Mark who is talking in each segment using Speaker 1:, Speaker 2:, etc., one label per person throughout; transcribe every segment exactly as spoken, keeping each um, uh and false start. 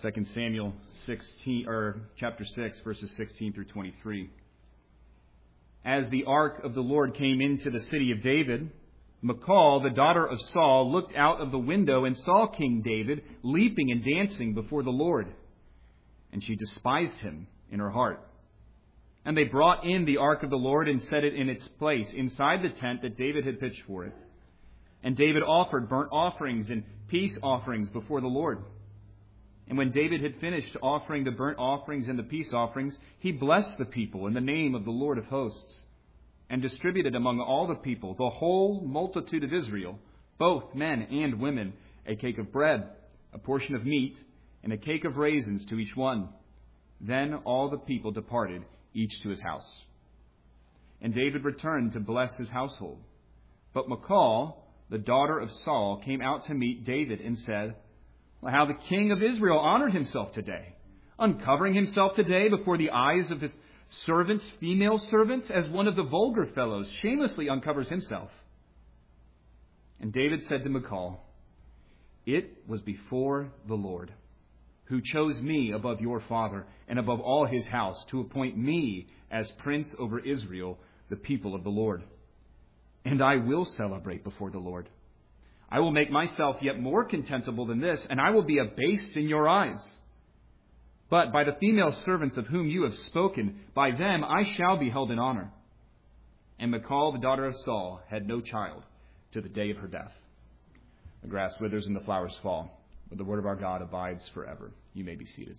Speaker 1: Second Samuel sixteen, or chapter six, verses sixteen through twenty-three. As the ark of the Lord came into the city of David, Michal, the daughter of Saul, looked out of the window and saw King David leaping and dancing before the Lord. And she despised him in her heart. And they brought in the ark of the Lord and set it in its place inside the tent that David had pitched for it. And David offered burnt offerings and peace offerings before the Lord. And when David had finished offering the burnt offerings and the peace offerings, he blessed the people in the name of the Lord of hosts, and distributed among all the people, the whole multitude of Israel, both men and women, a cake of bread, a portion of meat, and a cake of raisins to each one. Then all the people departed, each to his house. And David returned to bless his household. But Michal, the daughter of Saul, came out to meet David and said, "Well, how the king of Israel honored himself today, uncovering himself today before the eyes of his servants, female servants, as one of the vulgar fellows shamelessly uncovers himself." And David said to Michal, "It was before the Lord, who chose me above your father and above all his house to appoint me as prince over Israel, the people of the Lord. And I will celebrate before the Lord. I will make myself yet more contemptible than this, and I will be abased in your eyes. But by the female servants of whom you have spoken, by them I shall be held in honor." And Michal, the daughter of Saul, had no child to the day of her death. The grass withers and the flowers fall, but the word of our God abides forever. You may be seated.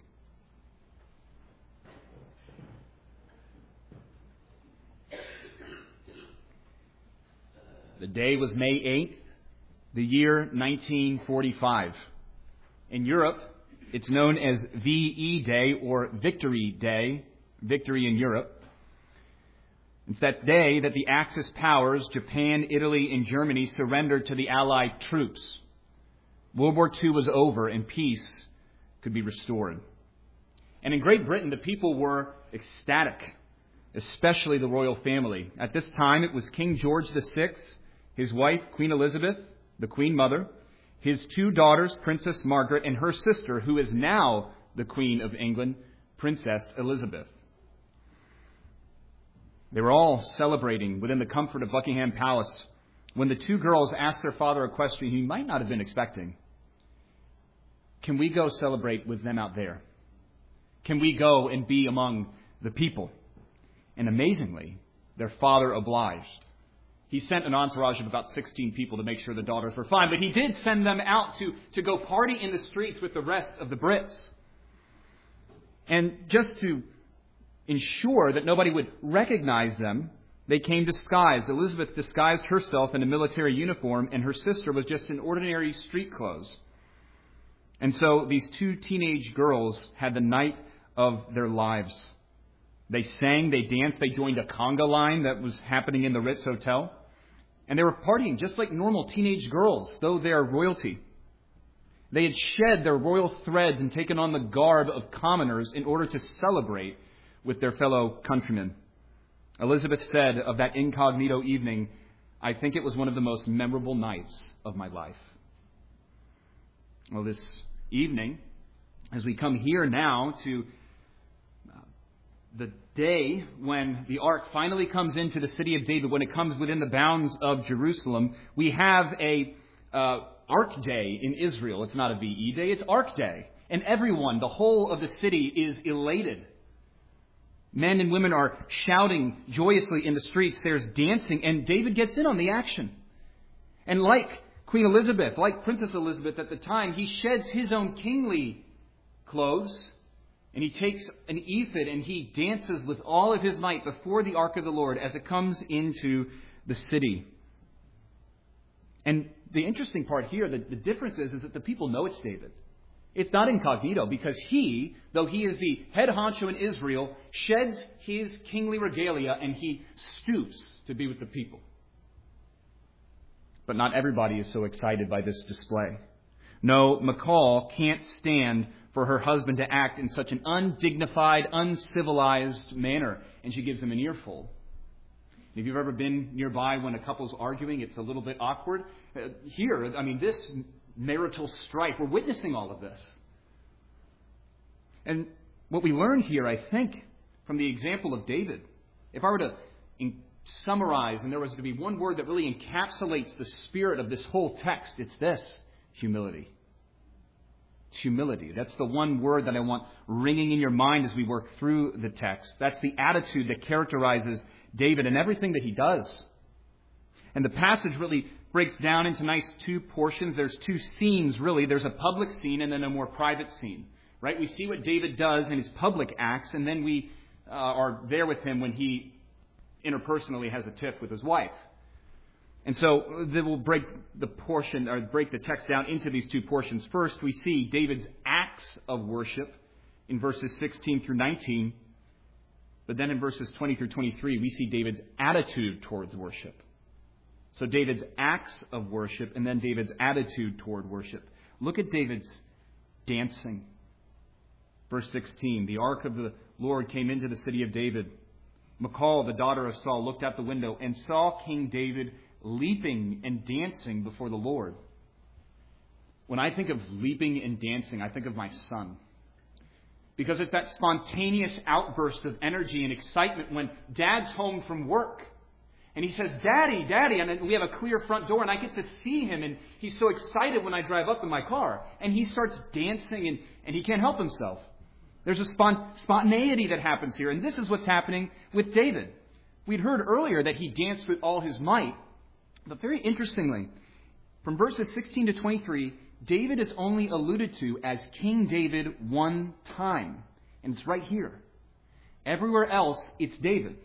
Speaker 1: The day was May eighth, the year nineteen forty-five. In Europe, it's known as V E Day, or Victory Day, Victory in Europe. It's that day that the Axis powers, Japan, Italy, and Germany, surrendered to the Allied troops. World War Two was over and peace could be restored. And in Great Britain, the people were ecstatic, especially the royal family. At this time, it was King George the Sixth, his wife, Queen Elizabeth, the Queen Mother, his two daughters, Princess Margaret, and her sister, who is now the Queen of England, Princess Elizabeth. They were all celebrating within the comfort of Buckingham Palace when the two girls asked their father a question he might not have been expecting. Can we go celebrate with them out there? Can we go and be among the people? And amazingly, their father obliged. He sent an entourage of about sixteen people to make sure the daughters were fine, but he did send them out to, to go party in the streets with the rest of the Brits. And just to ensure that nobody would recognize them, they came disguised. Elizabeth disguised herself in a military uniform, and her sister was just in ordinary street clothes. And so these two teenage girls had the night of their lives. They sang, they danced, they joined a conga line that was happening in the Ritz Hotel. And they were partying just like normal teenage girls, though they are royalty. They had shed their royal threads and taken on the garb of commoners in order to celebrate with their fellow countrymen. Elizabeth said of that incognito evening, "I think it was one of the most memorable nights of my life." Well, this evening, as we come here now to the day when the ark finally comes into the city of David, when it comes within the bounds of Jerusalem, we have a uh, Ark Day in Israel. It's not a V E Day, it's Ark Day. And everyone, the whole of the city, is elated. Men and women are shouting joyously in the streets. There's dancing, and David gets in on the action. And like Queen Elizabeth, like Princess Elizabeth at the time, he sheds his own kingly clothes, and he takes an ephod and he dances with all of his might before the ark of the Lord as it comes into the city. And the interesting part here, the, the difference is, is that the people know it's David. It's not incognito, because he, though he is the head honcho in Israel, sheds his kingly regalia and he stoops to be with the people. But not everybody is so excited by this display. No, Michal can't stand for her husband to act in such an undignified, uncivilized manner, and she gives him an earful. If you've ever been nearby when a couple's arguing, it's a little bit awkward. Uh, here, I mean, this marital strife, we're witnessing all of this. And what we learn here, I think, from the example of David, if I were to in- summarize, and there was to be one word that really encapsulates the spirit of this whole text, it's this: humility. It's humility. That's the one word that I want ringing in your mind as we work through the text. That's the attitude that characterizes David and everything that he does. And the passage really breaks down into nice two portions. There's two scenes, really. There's a public scene and then a more private scene. Right? We see what David does in his public acts, and then we uh, are there with him when he interpersonally has a tiff with his wife. And so then we'll break the portion, or break the text down into these two portions. First, we see David's acts of worship in verses sixteen through nineteen. But then in verses twenty through twenty-three, we see David's attitude towards worship. So David's acts of worship and then David's attitude toward worship. Look at David's dancing. Verse sixteen, the ark of the Lord came into the city of David. Michal, the daughter of Saul, looked out the window and saw King David leaping and dancing before the Lord. When I think of leaping and dancing, I think of my son. Because it's that spontaneous outburst of energy and excitement when Dad's home from work. And he says, Daddy, Daddy, and then we have a clear front door, and I get to see him, and he's so excited when I drive up in my car. And he starts dancing, and, and he can't help himself. There's a spont- spontaneity that happens here, and this is what's happening with David. We'd heard earlier that he danced with all his might, but very interestingly, from verses sixteen to twenty-three, David is only alluded to as King David one time, and it's right here. Everywhere else, it's David.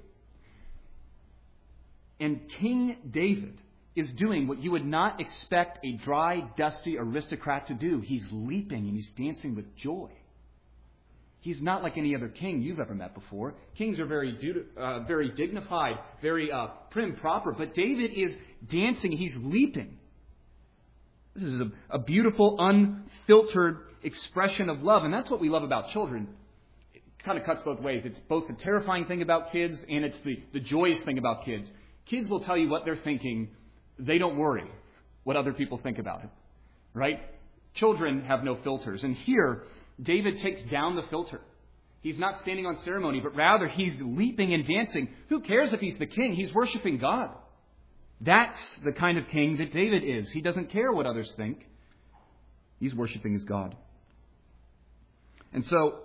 Speaker 1: And King David is doing what you would not expect a dry, dusty aristocrat to do. He's leaping and he's dancing with joy. He's not like any other king you've ever met before. Kings are very uh, very dignified, very uh, prim, proper. But David is dancing. He's leaping. This is a, a beautiful, unfiltered expression of love. And that's what we love about children. It kind of cuts both ways. It's both the terrifying thing about kids and it's the, the joyous thing about kids. Kids will tell you what they're thinking. They don't worry what other people think about it. Right? Children have no filters. And here, David takes down the filter. He's not standing on ceremony, but rather he's leaping and dancing. Who cares if he's the king? He's worshiping God. That's the kind of king that David is. He doesn't care what others think. He's worshiping his God. And so,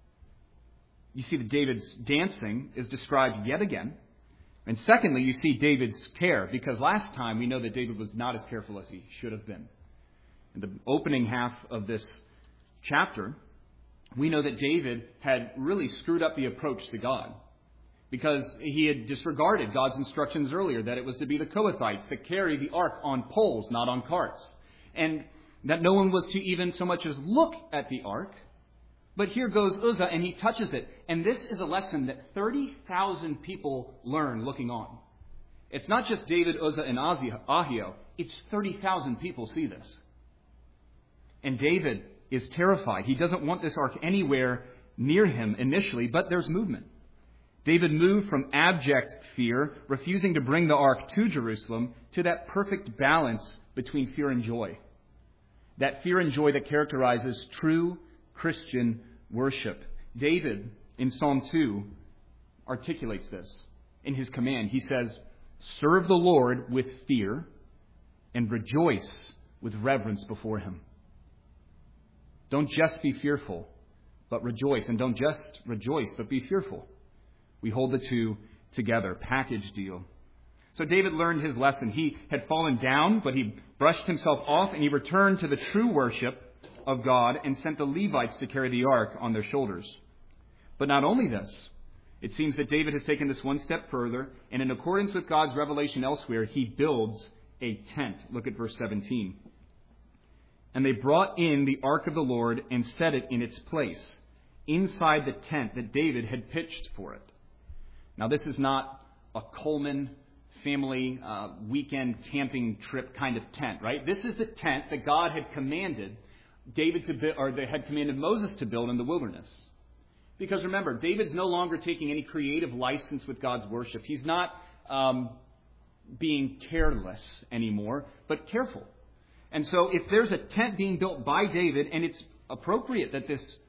Speaker 1: you see that David's dancing is described yet again. And secondly, you see David's care, because last time we know that David was not as careful as he should have been. In the opening half of this chapter, we know that David had really screwed up the approach to God because he had disregarded God's instructions earlier that it was to be the Kohathites that carry the ark on poles, not on carts, and that no one was to even so much as look at the ark. But here goes Uzzah, and he touches it. And this is a lesson that thirty thousand people learn looking on. It's not just David, Uzzah, and Ahio. It's thirty thousand people see this. And David is terrified. He doesn't want this ark anywhere near him initially, but there's movement. David moved from abject fear, refusing to bring the ark to Jerusalem, to that perfect balance between fear and joy. That fear and joy that characterizes true Christian worship. David, in Psalm two, articulates this in his command. He says, serve the Lord with fear and rejoice with reverence before him. Don't just be fearful, but rejoice. And don't just rejoice, but be fearful. We hold the two together. Package deal. So David learned his lesson. He had fallen down, but he brushed himself off and he returned to the true worship of God and sent the Levites to carry the ark on their shoulders. But not only this, it seems that David has taken this one step further, and in accordance with God's revelation elsewhere, he builds a tent. Look at verse seventeen. And they brought in the ark of the Lord and set it in its place, inside the tent that David had pitched for it. Now, this is not a Coleman family uh, weekend camping trip kind of tent, right? This is the tent that God had commanded David to build, or they had commanded Moses to build in the wilderness. Because remember, David's no longer taking any creative license with God's worship. He's not um, being careless anymore, but careful. And so if there's a tent being built by David, and it's appropriate that this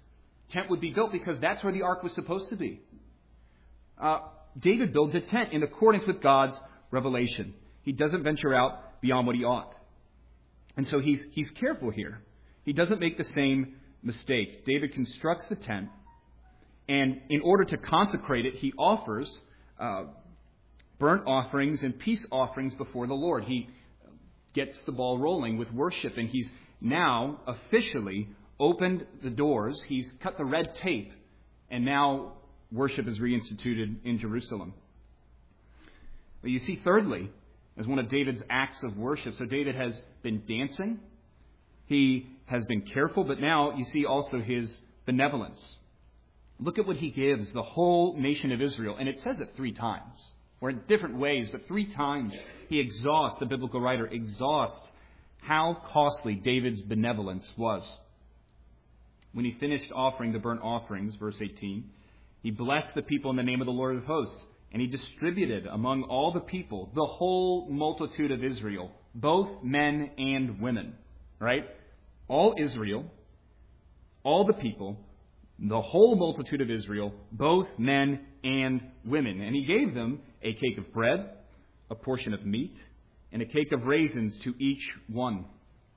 Speaker 1: tent would be built because that's where the ark was supposed to be. Uh, David builds a tent in accordance with God's revelation. He doesn't venture out beyond what he ought. And so he's, he's careful here. He doesn't make the same mistake. David constructs the tent, and in order to consecrate it, he offers uh, burnt offerings and peace offerings before the Lord. He gets the ball rolling with worship, and he's now officially opened the doors. He's cut the red tape, and now worship is reinstituted in Jerusalem. But you see, thirdly, as one of David's acts of worship, so David has been dancing, he has been careful, but now you see also his benevolence. Look at what he gives the whole nation of Israel, and it says it three times, or in different ways, but three times he exhausts, the biblical writer exhausts how costly David's benevolence was. When he finished offering the burnt offerings, verse eighteen, he blessed the people in the name of the Lord of hosts, and he distributed among all the people, the whole multitude of Israel, both men and women. Right? All Israel, all the people, the whole multitude of Israel, both men and women. And he gave them a cake of bread, a portion of meat, and a cake of raisins to each one.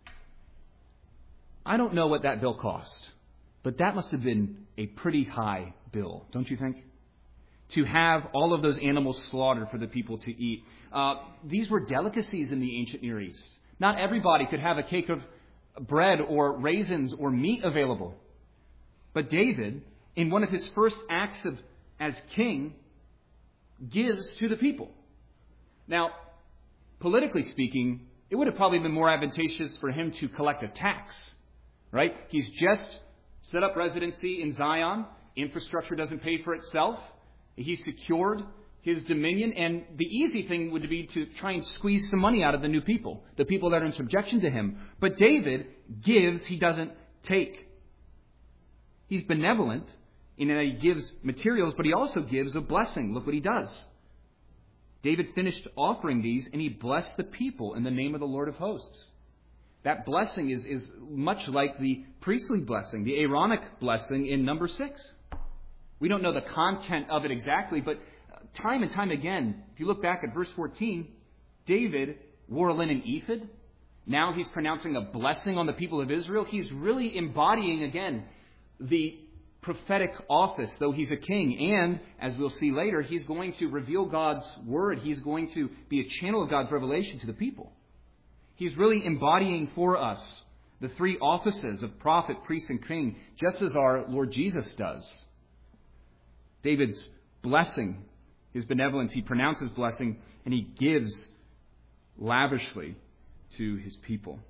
Speaker 1: I don't know what that bill cost, but that must have been a pretty high bill, don't you think? To have all of those animals slaughtered for the people to eat. Uh, these were delicacies in the ancient Near East. Not everybody could have a cake of bread or raisins or meat available. But David, in one of his first acts of, as king, gives to the people. Now, politically speaking, it would have probably been more advantageous for him to collect a tax. Right? He's just set up residency in Zion. Infrastructure doesn't pay for itself. He's secured his dominion, and the easy thing would be to try and squeeze some money out of the new people, the people that are in subjection to him. But David gives, he doesn't take. He's benevolent in that he gives materials, but he also gives a blessing. Look what he does. David finished offering these, and he blessed the people in the name of the Lord of hosts. That blessing is, is much like the priestly blessing, the Aaronic blessing in number six. We don't know the content of it exactly, but time and time again, if you look back at verse fourteen, David wore a linen ephod. Now he's pronouncing a blessing on the people of Israel. He's really embodying, again, the prophetic office, though he's a king. And, as we'll see later, he's going to reveal God's word. He's going to be a channel of God's revelation to the people. He's really embodying for us the three offices of prophet, priest, and king, just as our Lord Jesus does. David's blessing, his benevolence, he pronounces blessing, and he gives lavishly to his people.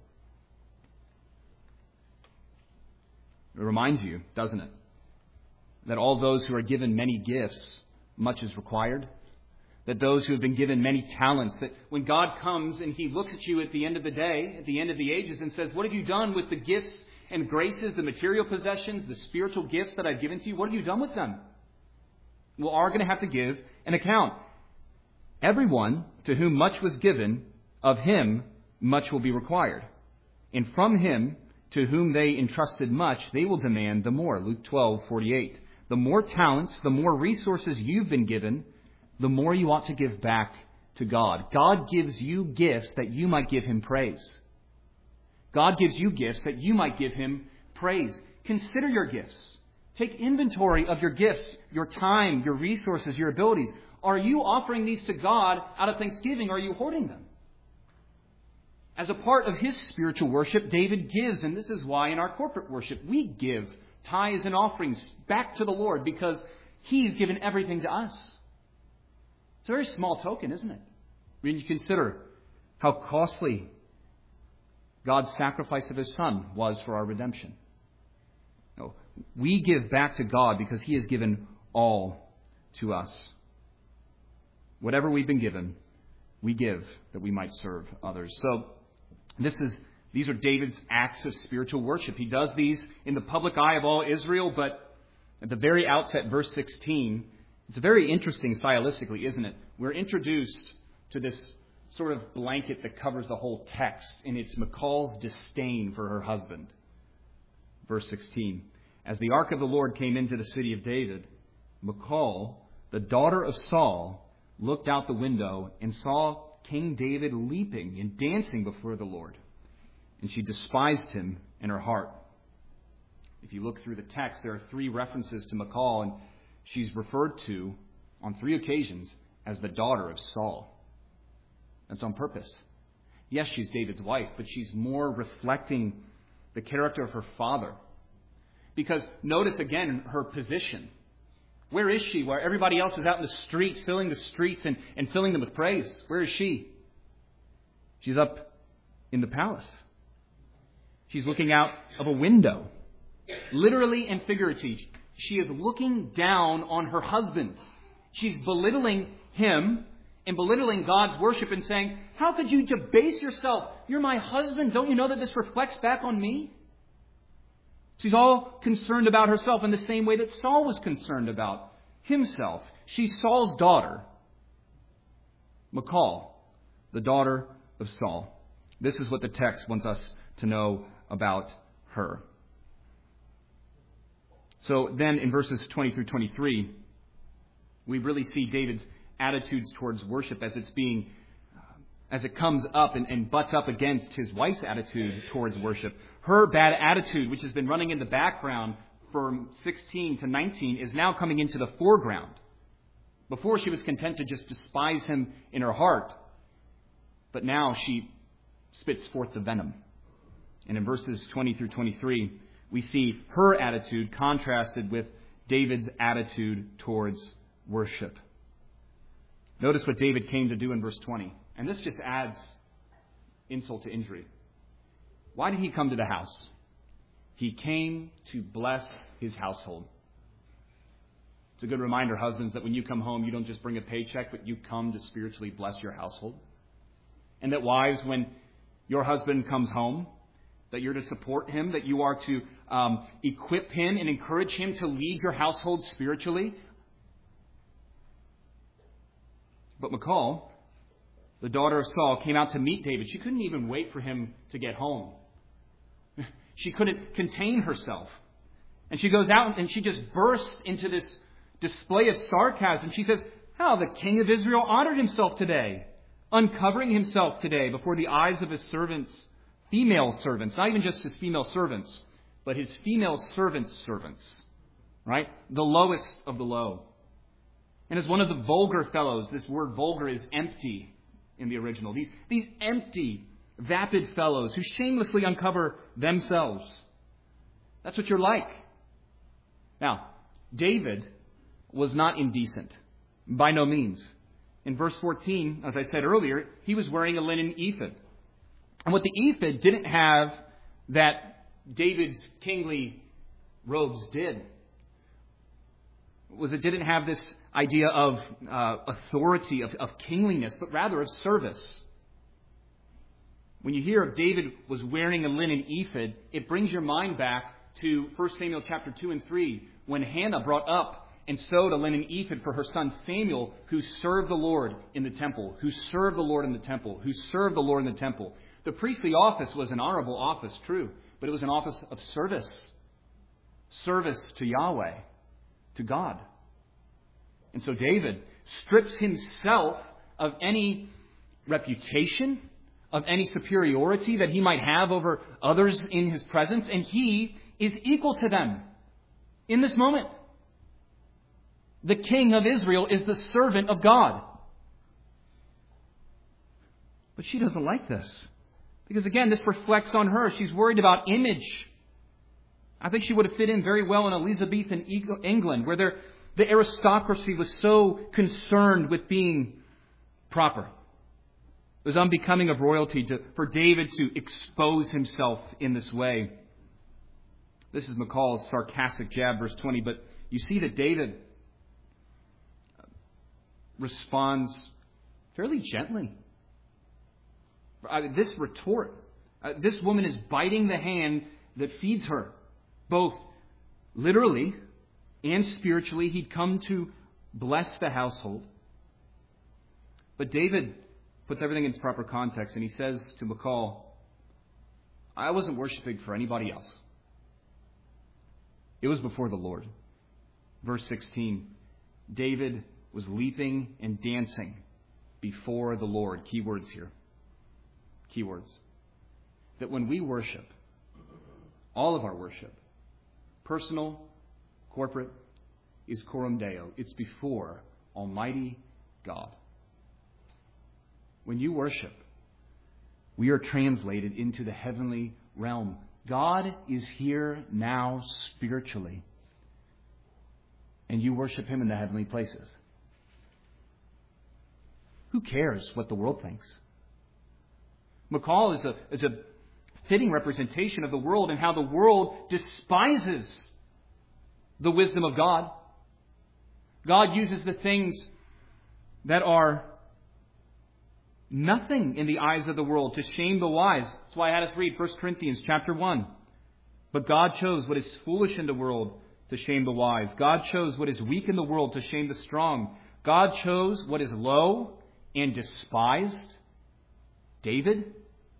Speaker 1: It reminds you, doesn't it, that all those who are given many gifts, much is required. That those who have been given many talents, that when God comes and he looks at you at the end of the day, at the end of the ages, and says, what have you done with the gifts and graces, the material possessions, the spiritual gifts that I've given to you? What have you done with them? We are going to have to give an account. Everyone to whom much was given, of him much will be required. And from him to whom they entrusted much, they will demand the more. Luke twelve forty-eight. The more talents, the more resources you've been given, the more you ought to give back to God. God gives you gifts that you might give him praise. God gives you gifts that you might give him praise. Consider your gifts. Take inventory of your gifts, your time, your resources, your abilities. Are you offering these to God out of thanksgiving, or are you hoarding them? As a part of his spiritual worship, David gives, and this is why in our corporate worship we give tithes and offerings back to the Lord, because he's given everything to us. It's a very small token, isn't it? When you consider how costly God's sacrifice of his Son was for our redemption. No, we give back to God because he has given all to us. Whatever we've been given, we give that we might serve others. So this is these are David's acts of spiritual worship. He does these in the public eye of all Israel, but at the very outset, verse sixteen, it's very interesting stylistically, isn't it? We're introduced to this sort of blanket that covers the whole text, and it's Michal's disdain for her husband. Verse sixteen. As the ark of the Lord came into the city of David, Michal, the daughter of Saul, looked out the window and saw King David leaping and dancing before the Lord. And she despised him in her heart. If you look through the text, there are three references to Michal, and she's referred to on three occasions as the daughter of Saul. That's on purpose. Yes, she's David's wife, but she's more reflecting the character of her father. Because notice again her position. Where is she? Where everybody else is out in the streets, filling the streets and, and filling them with praise. Where is she? She's up in the palace. She's looking out of a window. Literally and figuratively, she is looking down on her husband. She's belittling him and belittling God's worship and saying, how could you debase yourself? You're my husband. Don't you know that this reflects back on me? She's all concerned about herself in the same way that Saul was concerned about himself. She's Saul's daughter. Michal, the daughter of Saul. This is what the text wants us to know about her. So then in verses twenty through twenty-three, we really see David's attitudes towards worship as it's being, as it comes up and, and butts up against his wife's attitude towards worship. Her bad attitude, which has been running in the background from sixteen to nineteen, is now coming into the foreground. Before, she was content to just despise him in her heart. But now she spits forth the venom. And in verses twenty through twenty-three, we see her attitude contrasted with David's attitude towards worship. Notice what David came to do in verse twenty. And this just adds insult to injury. Why did he come to the house? He came to bless his household. It's a good reminder, husbands, that when you come home, you don't just bring a paycheck, but you come to spiritually bless your household. And that wives, when your husband comes home, that you're to support him, that you are to um, equip him and encourage him to lead your household spiritually. But Michal, the daughter of Saul, came out to meet David. She couldn't even wait for him to get home. She couldn't contain herself. And she goes out and she just bursts into this display of sarcasm. She says, how the king of Israel honored himself today, uncovering himself today before the eyes of his servants, female servants, not even just his female servants, but his female servants' servants, right? The lowest of the low. And as one of the vulgar fellows, this word vulgar is empty in the original. These, these empty, vapid fellows who shamelessly uncover themselves. That's what you're like. Now, David was not indecent. By no means. In verse fourteen, as I said earlier, he was wearing a linen ephod. And what the ephod didn't have that David's kingly robes did was it didn't have this idea of uh, authority, of, of kingliness, but rather of service. When you hear of David was wearing a linen ephod, it brings your mind back to First Samuel chapter two and three, when Hannah brought up and sewed a linen ephod for her son Samuel, who served the Lord in the temple, who served the Lord in the temple, who served the Lord in the temple. The priestly office was an honorable office, true, but it was an office of service. Service to Yahweh, to God. And so David strips himself of any reputation, of any superiority that he might have over others in his presence, and he is equal to them in this moment. The king of Israel is the servant of God. But she doesn't like this. Because again, this reflects on her. She's worried about image. I think she would have fit in very well in Elizabethan England, where there, the aristocracy was so concerned with being proper. It was unbecoming of royalty to, for David to expose himself in this way. This is Michal's sarcastic jab, verse twenty. But you see that David responds fairly gently. Uh, this retort, uh, this woman is biting the hand that feeds her, both literally and spiritually. He'd come to bless the household. But David puts everything in its proper context, and he says to Michal, I wasn't worshiping for anybody else. It was before the Lord. Verse sixteen, David was leaping and dancing before the Lord. Keywords here. Keywords. That when we worship, all of our worship, personal, corporate, is coram Deo. It's before Almighty God. When you worship, we are translated into the heavenly realm. God is here now spiritually. And you worship Him in the heavenly places. Who cares what the world thinks? McCall is a, is a fitting representation of the world and how the world despises the wisdom of God. God uses the things that are nothing in the eyes of the world to shame the wise. That's why I had us read First Corinthians chapter one. But God chose what is foolish in the world to shame the wise. God chose what is weak in the world to shame the strong. God chose what is low and despised. David.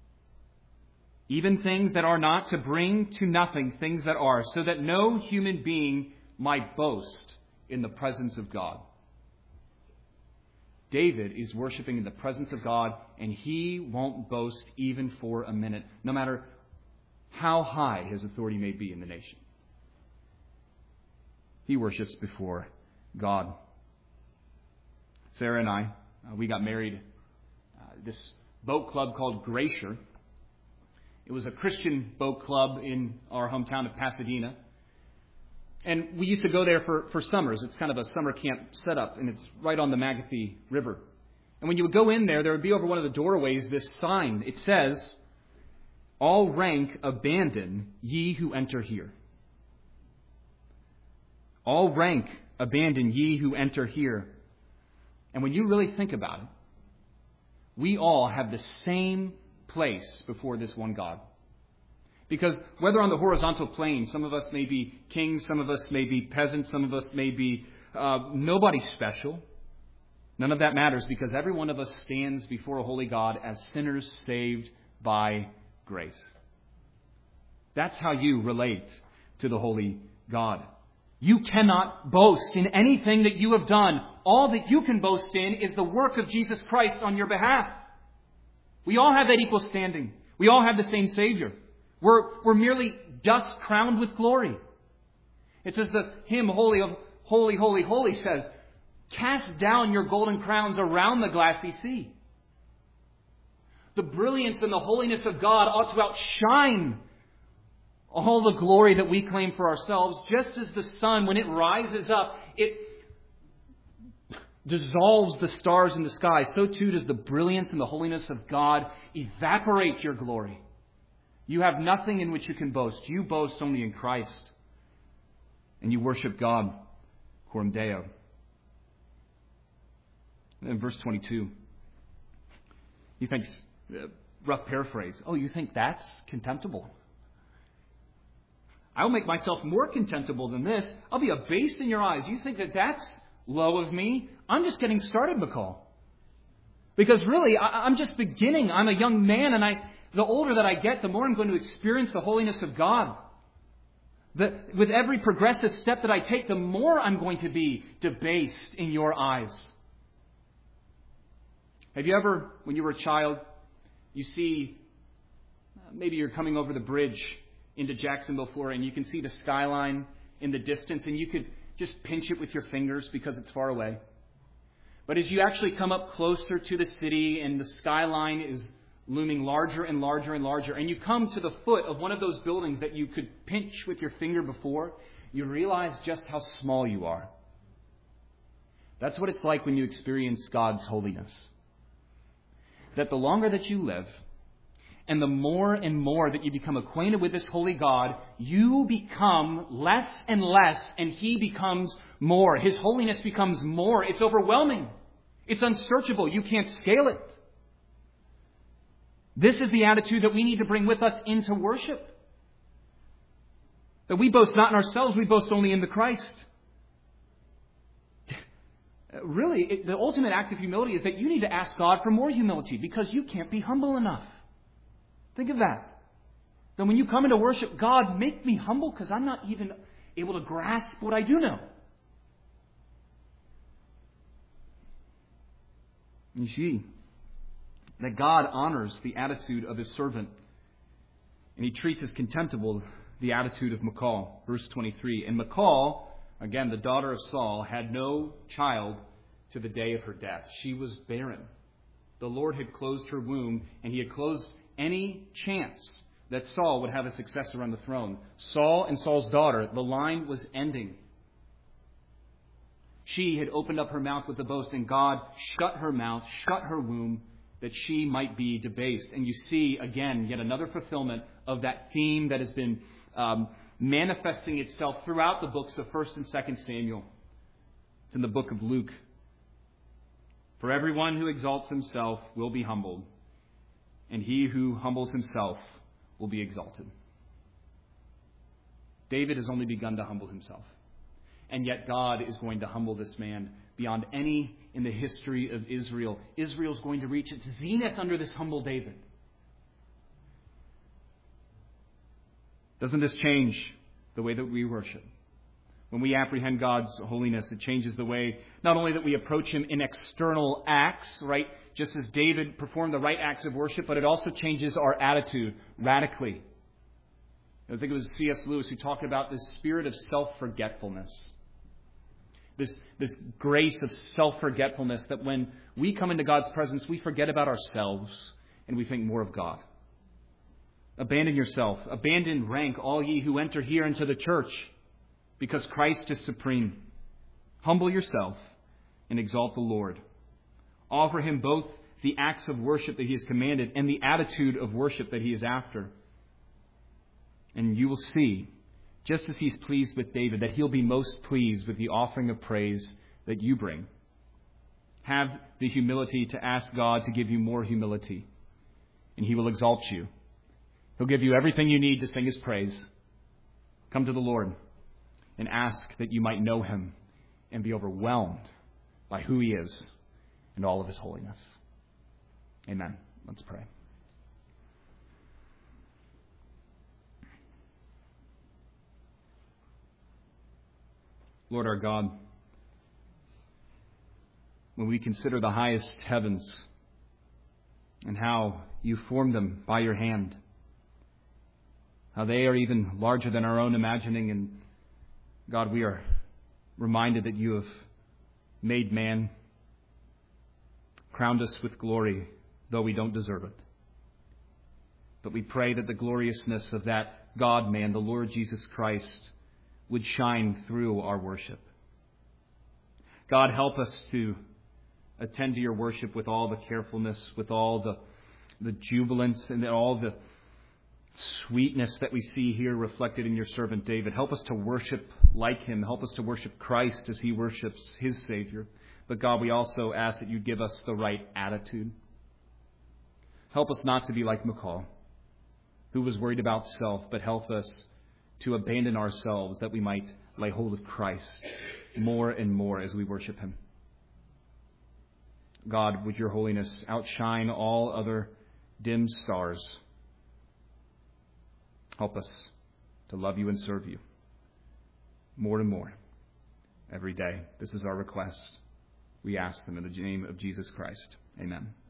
Speaker 1: Even things that are not, to bring to nothing things that are, so that no human being might boast in the presence of God. David is worshiping in the presence of God, and he won't boast even for a minute, no matter how high his authority may be in the nation. He worships before God. Sarah and I, uh, we got married uh, this boat club called Glacier. It was a Christian boat club in our hometown of Pasadena. And we used to go there for, for summers. It's kind of a summer camp setup, and it's right on the Magothy River. And when you would go in there, there would be over one of the doorways this sign. It says, "All rank abandon ye who enter here." All rank abandon ye who enter here. And when you really think about it, we all have the same place before this one God. Because whether on the horizontal plane, some of us may be kings, some of us may be peasants, some of us may be uh, nobody special. None of that matters, because every one of us stands before a holy God as sinners saved by grace. That's how you relate to the holy God. You cannot boast in anything that you have done. All that you can boast in is the work of Jesus Christ on your behalf. We all have that equal standing. We all have the same Savior. We're, we're merely dust crowned with glory. It says the hymn, Holy, Holy, Holy, Holy, says, "Cast down your golden crowns around the glassy sea." The brilliance and the holiness of God ought to outshine all the glory that we claim for ourselves. Just as the sun, when it rises up, it dissolves the stars in the sky, so too does the brilliance and the holiness of God evaporate your glory. You have nothing in which you can boast. You boast only in Christ. And you worship God, coram Deo. In verse twenty-two, he thinks, uh, rough paraphrase, "Oh, you think that's contemptible? I'll make myself more contemptible than this. I'll be abased in your eyes. You think that that's low of me? I'm just getting started, McCall. Because really, I, I'm just beginning. I'm a young man, and I, the older that I get, the more I'm going to experience the holiness of God. The, with every progressive step that I take, the more I'm going to be debased in your eyes." Have you ever, when you were a child, you see, uh, maybe you're coming over the bridge into Jacksonville, Florida, and you can see the skyline in the distance, and you could just pinch it with your fingers because it's far away. But as you actually come up closer to the city and the skyline is looming larger and larger and larger, and you come to the foot of one of those buildings that you could pinch with your finger before, you realize just how small you are. That's what it's like when you experience God's holiness. That the longer that you live, and the more and more that you become acquainted with this holy God, you become less and less, and He becomes more. His holiness becomes more. It's overwhelming. It's unsearchable. You can't scale it. This is the attitude that we need to bring with us into worship. That we boast not in ourselves, we boast only in the Christ. Really, it, the ultimate act of humility is that you need to ask God for more humility, because you can't be humble enough. Think of that. Then when you come into worship, God, make me humble, because I'm not even able to grasp what I do know. You see that God honors the attitude of his servant, and he treats as contemptible the attitude of Michal. Verse twenty-three. And Michal, again, the daughter of Saul, had no child to the day of her death. She was barren. The Lord had closed her womb, and he had closed any chance that Saul would have a successor on the throne. Saul and Saul's daughter, the line was ending. She had opened up her mouth with a boast, and God shut her mouth, shut her womb, that she might be debased. And you see, again, yet another fulfillment of that theme that has been um, manifesting itself throughout the books of First and Second Samuel. It's in the book of Luke. For everyone who exalts himself will be humbled, and he who humbles himself will be exalted. David has only begun to humble himself. And yet God is going to humble this man beyond any in the history of Israel. Israel is going to reach its zenith under this humble David. Doesn't this change the way that we worship? When we apprehend God's holiness, it changes the way not only that we approach him in external acts, right, just as David performed the right acts of worship, but it also changes our attitude radically. I think it was C S Lewis who talked about this spirit of self-forgetfulness. This, this grace of self-forgetfulness that when we come into God's presence, we forget about ourselves and we think more of God. Abandon yourself. Abandon rank, all ye who enter here into the church, because Christ is supreme. Humble yourself and exalt the Lord. Offer him both the acts of worship that he has commanded and the attitude of worship that he is after. And you will see, just as he's pleased with David, that he'll be most pleased with the offering of praise that you bring. Have the humility to ask God to give you more humility, and he will exalt you. He'll give you everything you need to sing his praise. Come to the Lord and ask that you might know him and be overwhelmed by who he is and all of his holiness. Amen. Let's pray. Lord our God, when we consider the highest heavens and how you formed them by your hand, how they are even larger than our own imagining, and God, we are reminded that you have made man, crowned us with glory, though we don't deserve it. But we pray that the gloriousness of that God-man, the Lord Jesus Christ, would shine through our worship. God, help us to attend to your worship with all the carefulness, with all the, the jubilance, and all the sweetness that we see here reflected in your servant David. Help us to worship like him. Help us to worship Christ as he worships his Savior. But God, we also ask that you give us the right attitude. Help us not to be like Michal, who was worried about self, but help us to abandon ourselves that we might lay hold of Christ more and more as we worship him. God, would your holiness outshine all other dim stars. Help us to love you and serve you more and more every day. This is our request. We ask them in the name of Jesus Christ. Amen.